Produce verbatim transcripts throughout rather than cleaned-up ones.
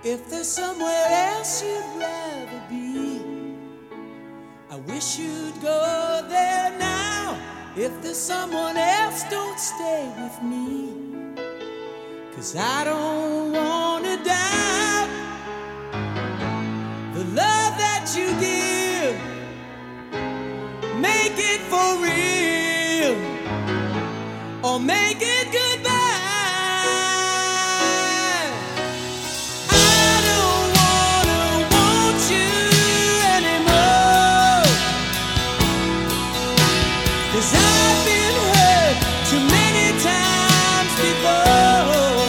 If there's somewhere else you'd rather be, I wish you'd go there now. If there's someone else, don't stay with me, 'cause I don't wanna doubt the love that you give. Make it for real, or make it goodbye. I've been hurt too many times before.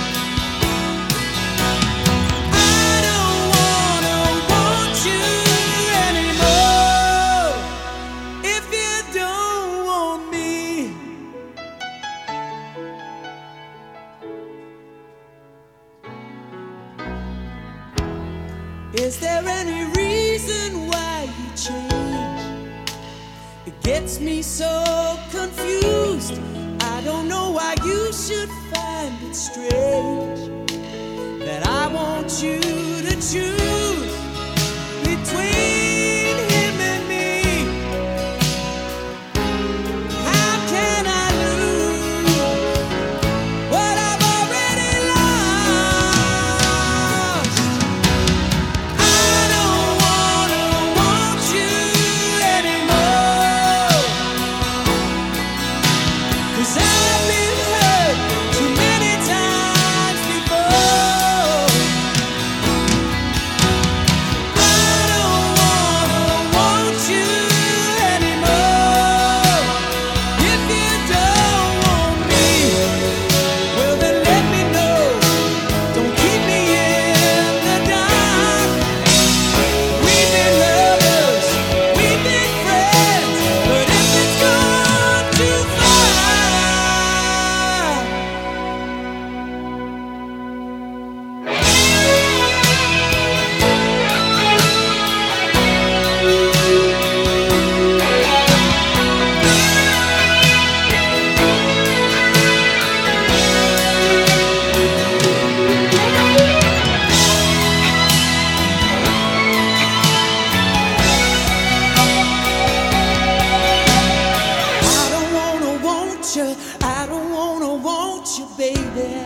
I don't wanna want you anymore if you don't want me. Is there any reason why you change? It gets me so confused. I don't know why you should find it strange that I want you to choose between him and me. How can I lose what I've already lost? I don't wanna want you anymore, 'cause I've been hurt too many times before. I don't wanna want you anymore if you don't want me. Well, then let me know. Don't keep me in the dark. We've been lovers, we've been friends, but if it's gone too far, I don't wanna want you, I don't wanna want you, baby.